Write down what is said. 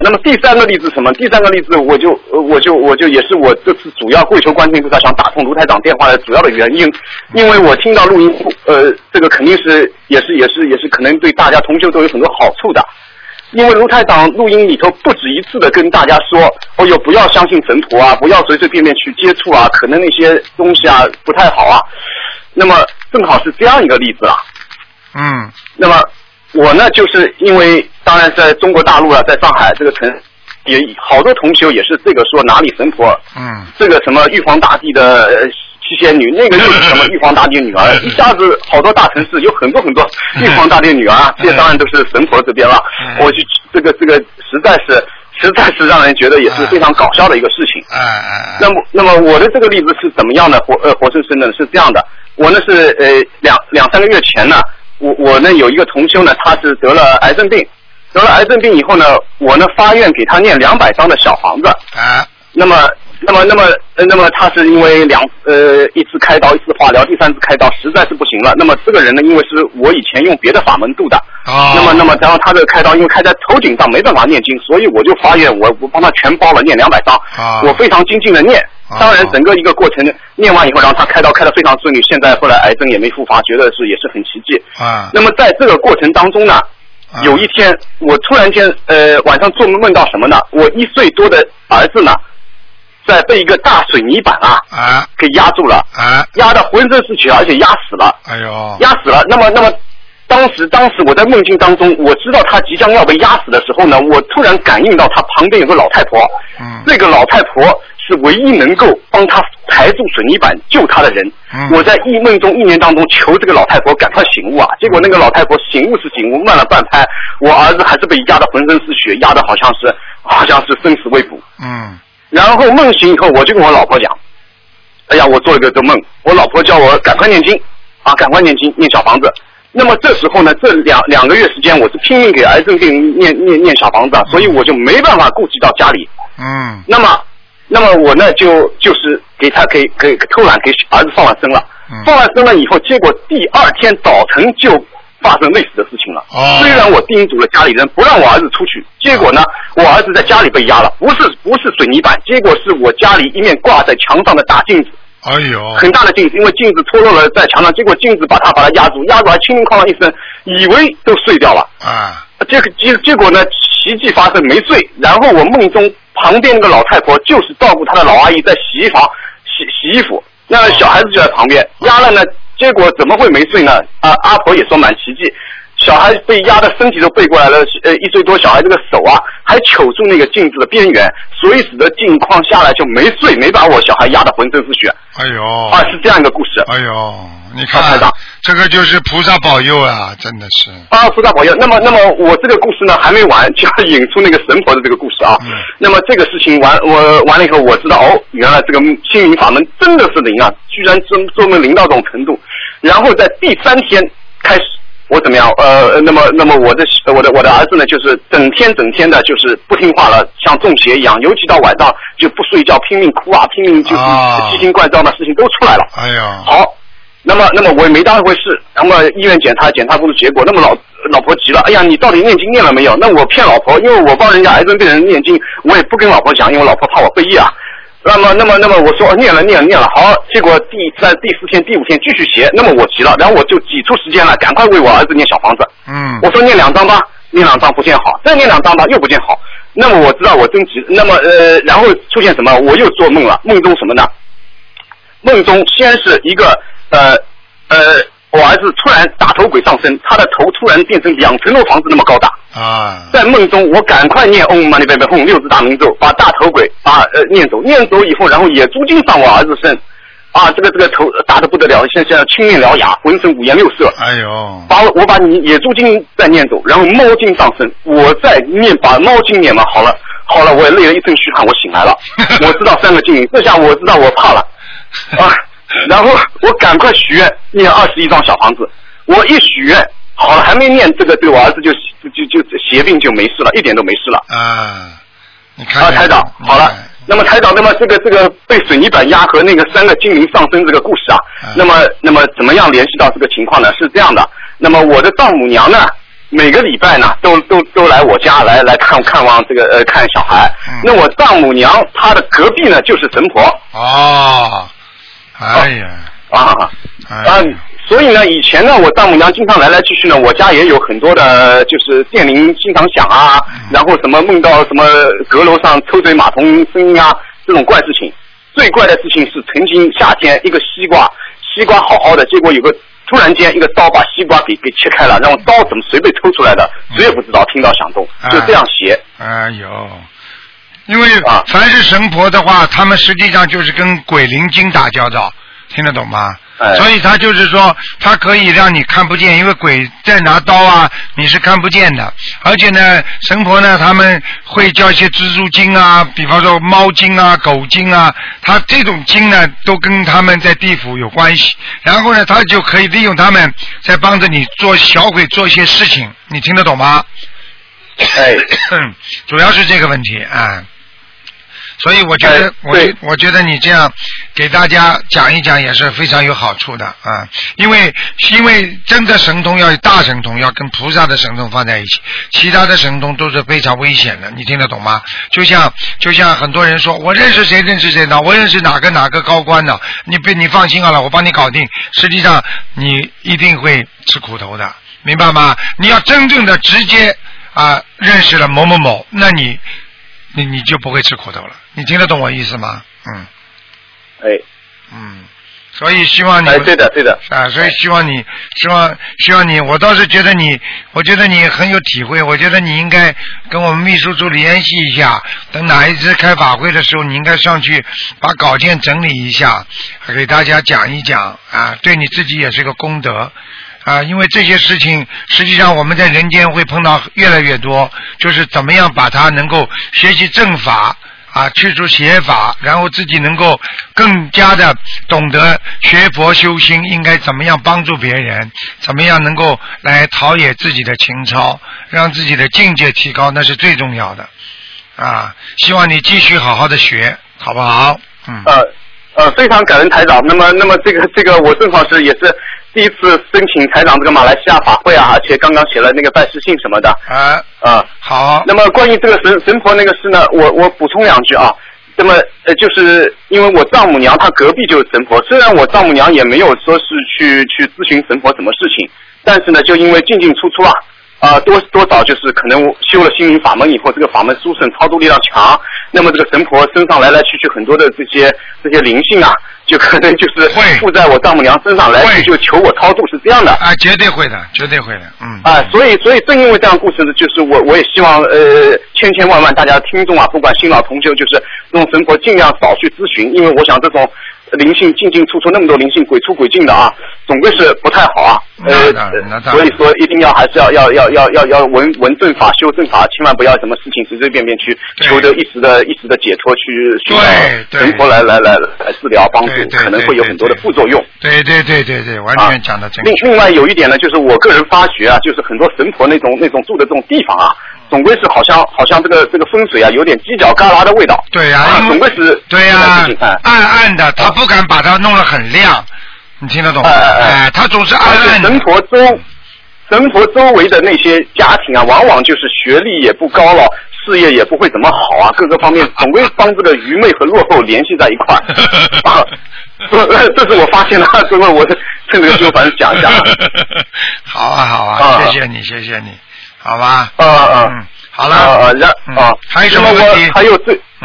那么第三个例子什么？第三个例子我就也是我这次主要跪求观世音菩萨想打通卢台长电话的主要的原因，因为我听到录音，这个肯定是也是可能对大家同修都有很多好处的。因为卢台长录音里头不止一次的跟大家说，不要相信神婆啊，不要随随便便去接触啊，可能那些东西啊不太好啊。那么正好是这样一个例子啊。那么我呢，就是因为当然在中国大陆啊，在上海这个城，也好多同修也是这个说哪里神婆，这个什么玉皇大帝的七仙女，那个又是什么玉皇大帝的女儿，一下子好多大城市有很多玉皇大帝的女儿啊，这当然都是神婆这边了。我就这个实在是让人觉得也是非常搞笑的一个事情。那么我的这个例子是怎么样的？活生生的是这样的，我呢是两三个月前呢，我呢有一个同修呢，他是得了癌症病以后呢，我呢发愿给他念200张的小房子。那么他是因为一次开刀一次化疗，第3次开刀实在是不行了。那么这个人呢，因为是我以前用别的法门度的，那么然后他这个开刀因为开在头顶上没办法念经，所以我就发愿我帮他全包了念200张，我非常精进的念。当然整个一个过程念完以后，让他开刀开得非常顺利，现在后来癌症也没复发，觉得也是很奇迹。那么在这个过程当中呢，有一天我突然间晚上做梦到什么呢？我1岁多的儿子呢，在被一个大水泥板给压住了，压得浑身是血，而且压死了。压死了。那么当时我在梦境当中，我知道他即将要被压死的时候呢，我突然感应到他旁边有个老太婆，这个老太婆是唯一能够帮他抬住水泥板救他的人。我在梦中意念当中求这个老太婆赶快醒悟啊，结果那个老太婆醒悟是醒悟，慢了半拍，我儿子还是被压得浑身是血，压得好像是生死未卜。然后梦醒以后，我就跟我老婆讲，哎呀，我做了个梦，我老婆叫我赶快念经啊，赶快念经，念小房子。那么这时候呢，这两个月时间，我是拼命给癌症病念小房子，所以我就没办法顾及到家里。那么我呢就是给偷懒给儿子放完生了，放完生了以后，结果第2天早晨就发生类似的事情了。虽然我叮嘱了家里人不让我儿子出去，结果呢，我儿子在家里被压了，不是水泥板，结果是我家里一面挂在墙上的大镜子。很大的镜子，因为镜子脱落了在墙上，结果镜子把他压住，还轻轻哐啷一声，以为都碎掉了。结果呢，奇迹发生，没碎。然后我梦中旁边那个老太婆就是照顾她的老阿姨在洗衣房洗衣服，那小孩子就在旁边压了呢，结果怎么会没碎呢？阿婆也说蛮奇迹。小孩被压的身体都背过来了，1岁多小孩这个手啊还揪住那个镜子的边缘，所以使得镜框下来就没碎，没把我小孩压得浑身是血。是这样一个故事。 你看这个就是菩萨保佑啊，真的是。 菩萨保佑。那么我这个故事呢还没完，就要引出那个神婆的这个故事啊。那么这个事情完了以后，我知道原来这个心灵法门真的是灵啊，居然做梦灵到这种程度。然后在第3天开始。我怎么样？那么我的儿子呢，就是整天的，就是不听话了，像中邪一样，尤其到晚上就不睡觉，拼命哭啊，拼命就是奇形怪状的事情都出来了。好，那么我也没当一回事。那么医院检查不出结果，那么老婆急了，哎呀，你到底念经念了没有？那我骗老婆，因为我帮人家癌症病人念经，我也不跟老婆讲，因为老婆怕我背业啊。那么我说念了，好，结果第4天、第5天继续写，那么我急了，然后我就挤出时间来，赶快为我儿子念小房子。我说念2张吧，念2张不见好，再念2张吧又不见好。那么我知道我真急，那么然后出现什么？我又做梦了，梦中什么呢？梦中先是一个我儿子突然大头鬼上身，他的头突然变成2层楼房子那么高大。在梦中我赶快念嗡嘛呢叭咪吽6字大明咒，把大头鬼念走以后，然后野猪精上我儿子身，这个头大的不得了，现在青面獠牙，浑身5颜6色。我把你野猪精再念走，然后猫精上身，我再把猫精念完，好了，我也累了一身虚汗，我醒来了。我知道3个经灵，这下我知道我怕了然后我赶快许愿念21张小房子，我一许愿好了，还没念这个对我儿子就邪病就没事了，一点都没事了。 你看台长好了。那么台长，那么这个被水泥板压和那个3个精灵上身这个故事啊，那么怎么样联系到这个情况呢？是这样的，那么我的丈母娘呢， 每个礼拜呢都来我家来看望这个看小孩。那我丈母娘她的隔壁呢就是神婆。 哦，哎呀， 所以呢，以前呢，我丈母娘经常来去去呢，我家也有很多的，就是电铃经常响啊，然后什么梦到什么阁楼上抽水马桶声音啊，这种怪事情。最怪的事情是曾经夏天一个西瓜好好的，结果有个突然间一个刀把西瓜给切开了，然后刀怎么谁被抽出来的，谁也不知道，听到响动，就这样邪。 哎呦，因为凡是神婆的话，他们实际上就是跟鬼灵精打交道，听得懂吗？所以他就是说，他可以让你看不见，因为鬼在拿刀啊，你是看不见的。而且呢，神婆呢，他们会叫一些蜘蛛精啊，比方说猫精啊、狗精啊，他这种精呢，都跟他们在地府有关系。然后呢，他就可以利用他们，在帮着你做小鬼做一些事情，你听得懂吗？主要是这个问题啊。所以我觉得，我觉得你这样给大家讲一讲也是非常有好处的啊，因为真的神通要大神通，要跟菩萨的神通放在一起，其他的神通都是非常危险的，你听得懂吗？就像很多人说，我认识谁呢？我认识哪个高官呢？你放心好了，我帮你搞定。实际上你一定会吃苦头的，明白吗？你要真正的直接认识了某某某，那你就不会吃苦头了，你听得懂我意思吗？所以希望你， 对的所以希望你，我倒是觉得我觉得你很有体会，我觉得你应该跟我们秘书处联系一下，等哪一次开法会的时候，你应该上去把稿件整理一下，给大家讲一讲对你自己也是个功德。因为这些事情实际上我们在人间会碰到越来越多，就是怎么样把它能够学习正法去除邪法，然后自己能够更加的懂得学佛修心，应该怎么样帮助别人，怎么样能够来陶冶自己的情操，让自己的境界提高，那是最重要的希望你继续好好的学，好不好？ 非常感恩台长。那么这个我正好也是第一次申请台长这个马来西亚法会而且刚刚写了那个拜师信什么的。 好。 那么关于这个神婆那个事呢，我补充两句啊。那么就是因为我丈母娘她隔壁就是神婆，虽然我丈母娘也没有说是去咨询神婆什么事情，但是呢，就因为进进出出多少就是可能修了心灵法门以后，这个法门殊胜，超度力量强，那么这个神婆身上来去很多的这些灵性就可能就是附在我丈母娘身上来去，就求我超度，是这样的。 绝对会的。 所以正因为这样故事，就是我也希望千万大家听众不管新老同修，就是这种神婆尽量少去咨询，因为我想这种灵性进出那么多灵性鬼出鬼进的总归是不太好所以说一定要还是要闻正法修正法，千万不要什么事情随便去求得一时的解脱，去寻找神婆来治疗帮助，可能会有很多的副作用。 对，完全讲得正确。 另外有一点呢，就是我个人发觉就是很多神婆那种住的这种地方总归是好像这个风水有点犄角旮旯的味道。 对总归是暗暗的，他不敢把它弄得很亮，你听得懂吗？他总是暗暗的。 神婆周围的那些家庭往往就是学历也不高了，事业也不会怎么好各个方面总归帮这个愚昧和落后联系在一块这是我发现的，所以我趁这个就反正讲一下。 好谢谢你，好吧。 好了。 还有什么问题？ 还有